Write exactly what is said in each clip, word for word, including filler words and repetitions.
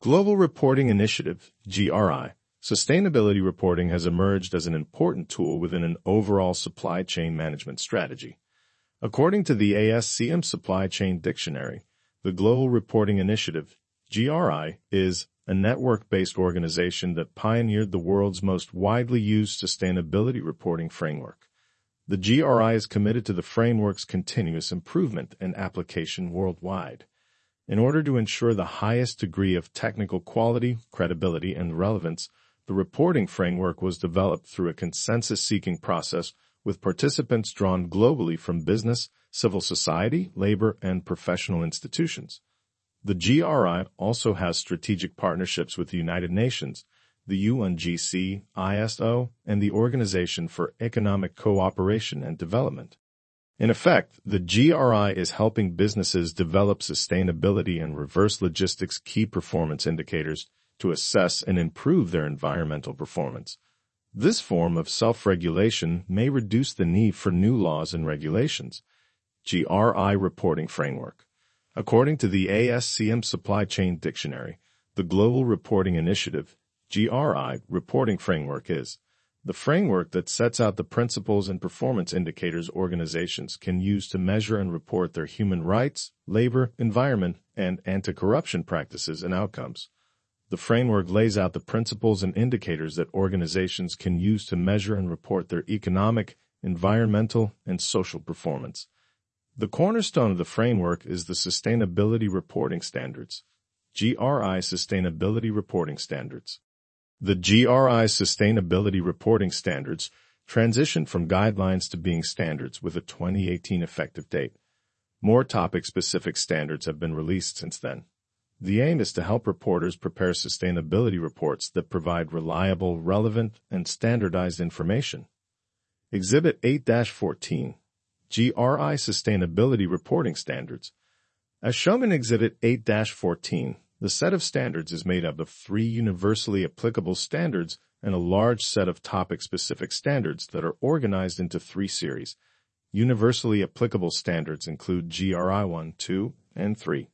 Global Reporting Initiative, G R I. Sustainability reporting has emerged as an important tool within an overall supply chain management strategy. According to the A S C M Supply Chain Dictionary, the Global Reporting Initiative, G R I, is a network-based organization that pioneered the world's most widely used sustainability reporting framework. The G R I is committed to the framework's continuous improvement and application worldwide. In order to ensure the highest degree of technical quality, credibility, and relevance, the reporting framework was developed through a consensus-seeking process with participants drawn globally from business, civil society, labor, and professional institutions. The G R I also has strategic partnerships with the United Nations, the U N G C, I S O, and the Organization for Economic Cooperation and Development. In effect, the G R I is helping businesses develop sustainability and reverse logistics key performance indicators to assess and improve their environmental performance. This form of self-regulation may reduce the need for new laws and regulations. G R I Reporting Framework. According to the A S C M Supply Chain Dictionary, the Global Reporting Initiative, G R I, reporting framework is the framework that sets out the principles and performance indicators organizations can use to measure and report their human rights, labor, environment, and anti-corruption practices and outcomes. The framework lays out the principles and indicators that organizations can use to measure and report their economic, environmental, and social performance. The cornerstone of the framework is the Sustainability Reporting Standards, G R I Sustainability Reporting Standards. The G R I Sustainability Reporting Standards transitioned from guidelines to being standards with a twenty eighteen effective date. More topic-specific standards have been released since then. The aim is to help reporters prepare sustainability reports that provide reliable, relevant, and standardized information. Exhibit eight dash fourteen, G R I Sustainability Reporting Standards. As shown in Exhibit eight dash fourteen, the set of standards is made up of three universally applicable standards and a large set of topic-specific standards that are organized into three series. Universally applicable standards include G R I one, two, and three.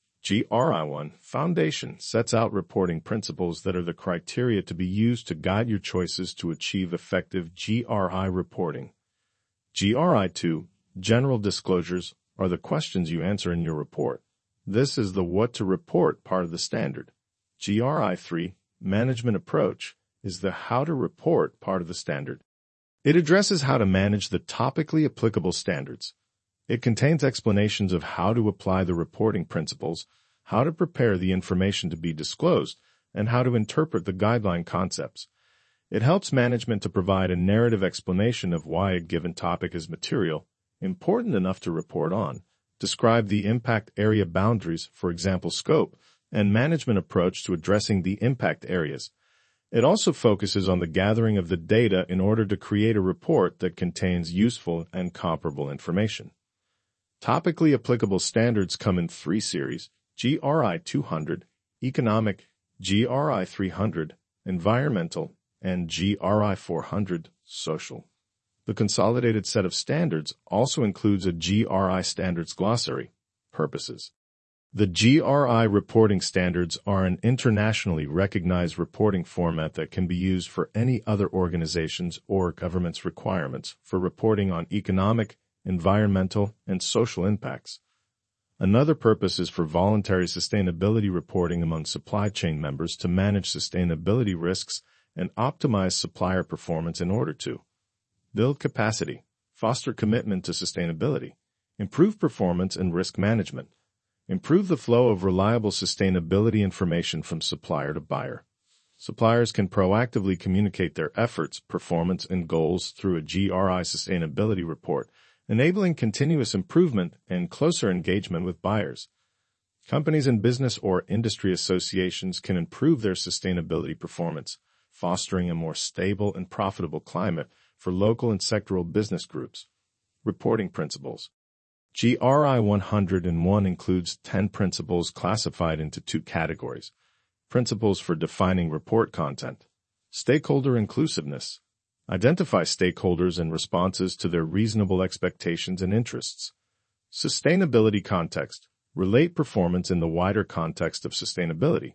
G R I one Foundation sets out reporting principles that are the criteria to be used to guide your choices to achieve effective G R I reporting. G R I two General disclosures are the questions you answer in your report. This is the what to report part of the standard. G R I three Management approach is the how to report part of the standard. It addresses how to manage the topically applicable standards. It contains explanations of how to apply the reporting principles, how to prepare the information to be disclosed, and how to interpret the guideline concepts. It helps management to provide a narrative explanation of why a given topic is material, important enough to report on, describe the impact area boundaries, for example scope, and management approach to addressing the impact areas. It also focuses on the gathering of the data in order to create a report that contains useful and comparable information. Topically applicable standards come in three series: G R I two hundred, Economic, G R I three hundred, Environmental, and G R I four hundred, Social. The consolidated set of standards also includes a G R I standards glossary. Purposes. The G R I reporting standards are an internationally recognized reporting format that can be used for any other organizations or government's requirements for reporting on economic, environmental, and social impacts. Another purpose is for voluntary sustainability reporting among supply chain members to manage sustainability risks and optimize supplier performance in order to build capacity, foster commitment to sustainability, improve performance and risk management, improve the flow of reliable sustainability information from supplier to buyer. Suppliers can proactively communicate their efforts, performance, and goals through a G R I sustainability report, enabling continuous improvement and closer engagement with buyers. Companies and business or industry associations can improve their sustainability performance, fostering a more stable and profitable climate for local and sectoral business groups. Reporting principles. G R I one hundred one includes ten principles classified into two categories. Principles for defining report content. Stakeholder inclusiveness. Identify stakeholders and responses to their reasonable expectations and interests. Sustainability context. Relate performance in the wider context of sustainability.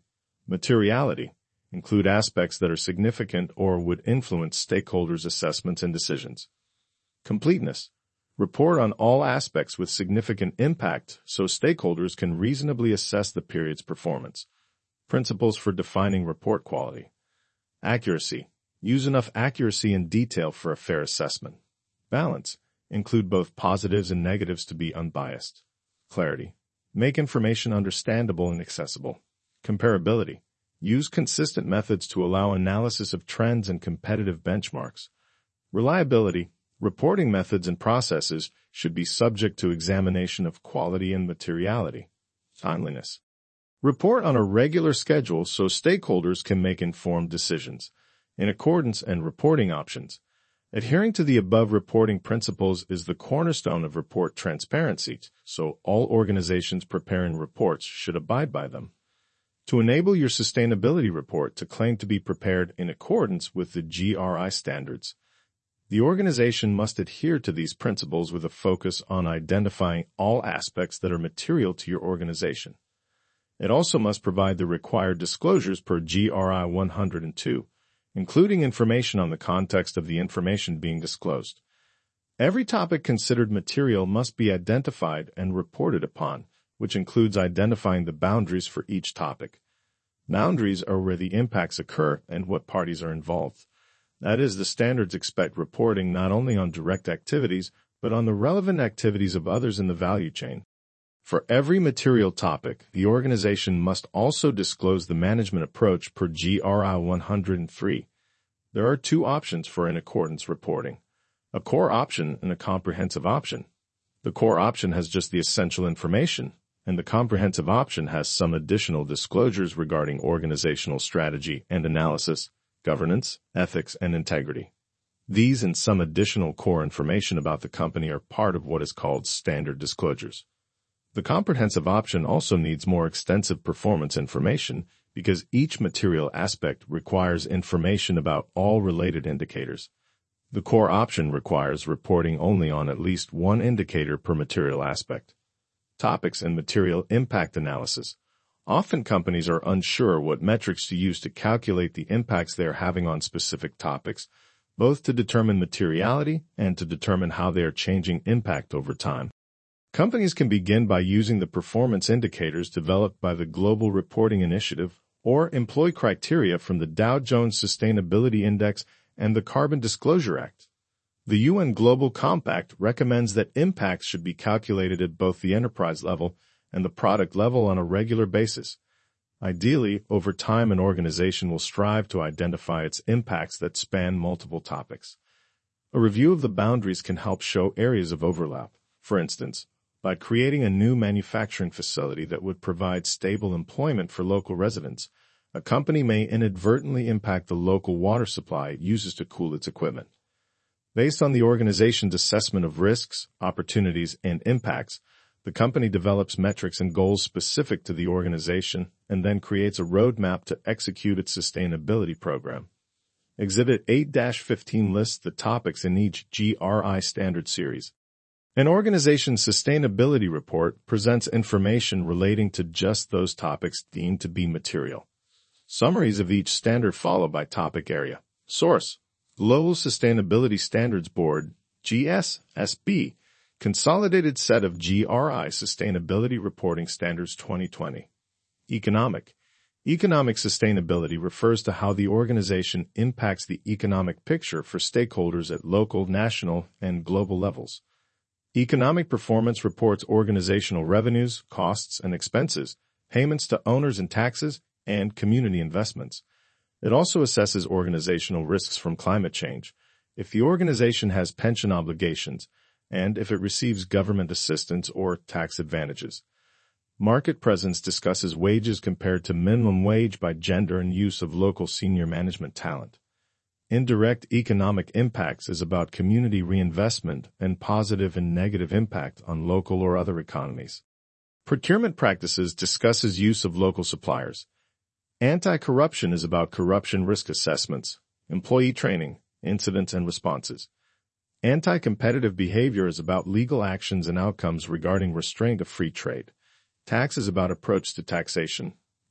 Materiality. Include aspects that are significant or would influence stakeholders' assessments and decisions. Completeness. Report on all aspects with significant impact so stakeholders can reasonably assess the period's performance. Principles for defining report quality. Accuracy. Use enough accuracy and detail for a fair assessment. Balance. Include both positives and negatives to be unbiased. Clarity. Make information understandable and accessible. Comparability. Use consistent methods to allow analysis of trends and competitive benchmarks. Reliability. Reporting methods and processes should be subject to examination of quality and materiality. Timeliness. Report on a regular schedule so stakeholders can make informed decisions. In accordance and reporting options. Adhering to the above reporting principles is the cornerstone of report transparency, so all organizations preparing reports should abide by them. To enable your sustainability report to claim to be prepared in accordance with the G R I standards, the organization must adhere to these principles with a focus on identifying all aspects that are material to your organization. It also must provide the required disclosures per G R I one hundred two, including information on the context of the information being disclosed. Every topic considered material must be identified and reported upon, which includes identifying the boundaries for each topic. Boundaries are where the impacts occur and what parties are involved. That is, the standards expect reporting not only on direct activities, but on the relevant activities of others in the value chain. For every material topic, the organization must also disclose the management approach per G R I one hundred three. There are two options for in accordance reporting: a core option and a comprehensive option. The core option has just the essential information, and the comprehensive option has some additional disclosures regarding organizational strategy and analysis, governance, ethics, and integrity. These and some additional core information about the company are part of what is called standard disclosures. The comprehensive option also needs more extensive performance information because each material aspect requires information about all related indicators. The core option requires reporting only on at least one indicator per material aspect. Topics and material impact analysis. Often companies are unsure what metrics to use to calculate the impacts they are having on specific topics, both to determine materiality and to determine how they are changing impact over time. Companies can begin by using the performance indicators developed by the Global Reporting Initiative or employ criteria from the Dow Jones Sustainability Index and the Carbon Disclosure Act. The U N Global Compact recommends that impacts should be calculated at both the enterprise level and the product level on a regular basis. Ideally, over time, an organization will strive to identify its impacts that span multiple topics. A review of the boundaries can help show areas of overlap. For instance, by creating a new manufacturing facility that would provide stable employment for local residents, a company may inadvertently impact the local water supply it uses to cool its equipment. Based on the organization's assessment of risks, opportunities, and impacts, the company develops metrics and goals specific to the organization and then creates a roadmap to execute its sustainability program. Exhibit eight dash fifteen lists the topics in each G R I standard series. An organization's sustainability report presents information relating to just those topics deemed to be material. Summaries of each standard follow by topic area. Source: Global Sustainability Standards Board, G S S B, Consolidated Set of G R I Sustainability Reporting Standards twenty twenty. Economic. Economic sustainability refers to how the organization impacts the economic picture for stakeholders at local, national, and global levels. Economic performance reports organizational revenues, costs, and expenses, payments to owners and taxes, and community investments. It also assesses organizational risks from climate change, if the organization has pension obligations, and if it receives government assistance or tax advantages. Market presence discusses wages compared to minimum wage by gender and use of local senior management talent. Indirect economic impacts is about community reinvestment and positive and negative impact on local or other economies. Procurement practices discusses use of local suppliers. Anti-corruption is about corruption risk assessments, employee training, incidents and responses. Anti-competitive behavior is about legal actions and outcomes regarding restraint of free trade. Tax is about approach to taxation.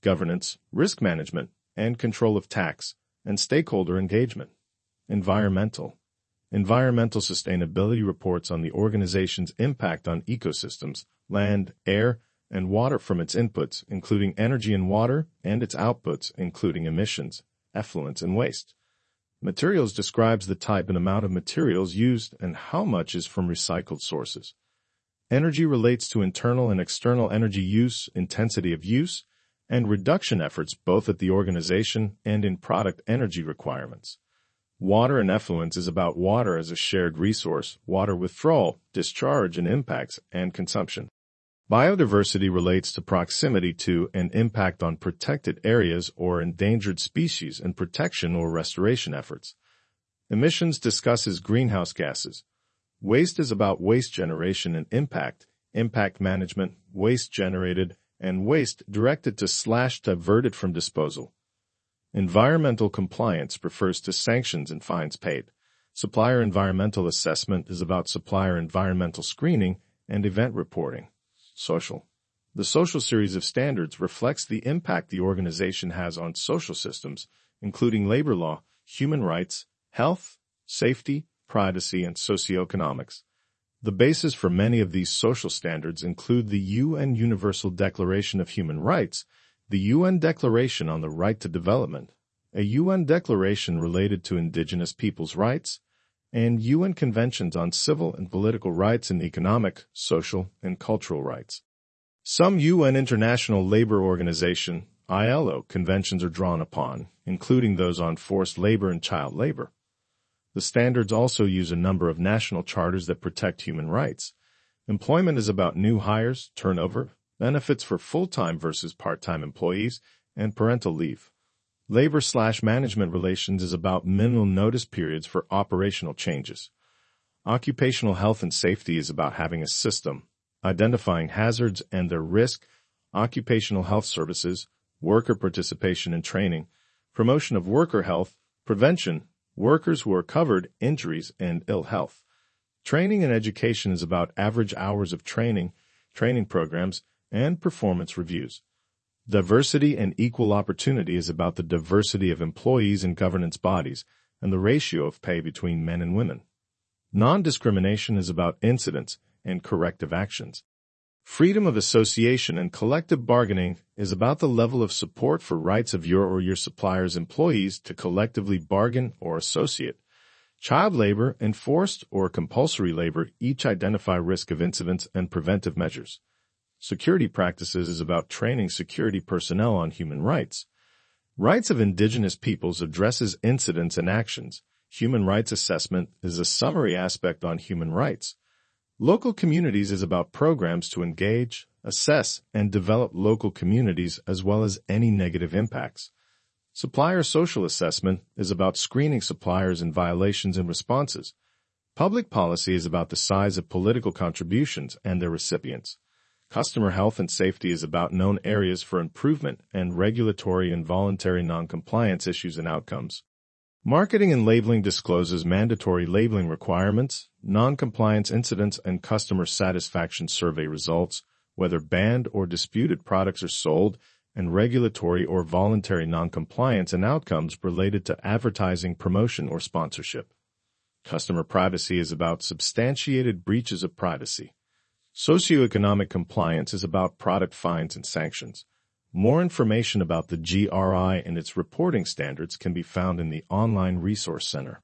governance, risk management, and control of tax, and stakeholder engagement. Environmental. Environmental sustainability reports on the organization's impact on ecosystems, land, air, and water from its inputs, including energy and water, and its outputs, including emissions, effluents, and waste. Materials describes the type and amount of materials used and how much is from recycled sources. Energy relates to internal and external energy use, intensity of use, and reduction efforts both at the organization and in product energy requirements. Water and effluents is about water as a shared resource, water withdrawal, discharge and impacts, and consumption. Biodiversity relates to proximity to and impact on protected areas or endangered species and protection or restoration efforts. Emissions discusses greenhouse gases. Waste is about waste generation and impact, impact management, waste generated, and waste directed to slash diverted from disposal. Environmental compliance refers to sanctions and fines paid. Supplier environmental assessment is about supplier environmental screening and event reporting. Social. The social series of standards reflects the impact the organization has on social systems, including labor law, human rights, health, safety, privacy, and socioeconomics. The basis for many of these social standards include the U N Universal Declaration of Human Rights, the U N Declaration on the Right to Development, a U N declaration related to indigenous peoples' rights, and U N conventions on civil and political rights and economic, social, and cultural rights. Some U N International Labor Organization, I L O, conventions are drawn upon, including those on forced labor and child labor. The standards also use a number of national charters that protect human rights. Employment is about new hires, turnover, benefits for full-time versus part-time employees, and parental leave. Labor-slash-management relations is about minimum notice periods for operational changes. Occupational health and safety is about having a system, identifying hazards and their risk, occupational health services, worker participation and training, promotion of worker health, prevention, workers who are covered, injuries, and ill health. Training and education is about average hours of training, training programs, and performance reviews. Diversity and equal opportunity is about the diversity of employees in governance bodies and the ratio of pay between men and women. Non-discrimination is about incidents and corrective actions. Freedom of association and collective bargaining is about the level of support for rights of your or your supplier's employees to collectively bargain or associate. Child labor and forced or compulsory labor each identify risk of incidents and preventive measures. Security practices is about training security personnel on human rights. Rights of indigenous peoples addresses incidents and actions. Human rights assessment is a summary aspect on human rights. Local communities is about programs to engage, assess, and develop local communities as well as any negative impacts. Supplier social assessment is about screening suppliers and violations and responses. Public policy is about the size of political contributions and their recipients. Customer health and safety is about known areas for improvement and regulatory and voluntary non-compliance issues and outcomes. Marketing and labeling discloses mandatory labeling requirements, non-compliance incidents, and customer satisfaction survey results, whether banned or disputed products are sold, and regulatory or voluntary non-compliance and outcomes related to advertising, promotion, or sponsorship. Customer privacy is about substantiated breaches of privacy. Socioeconomic compliance is about product fines and sanctions. More information about the G R I and its reporting standards can be found in the Online Resource Center.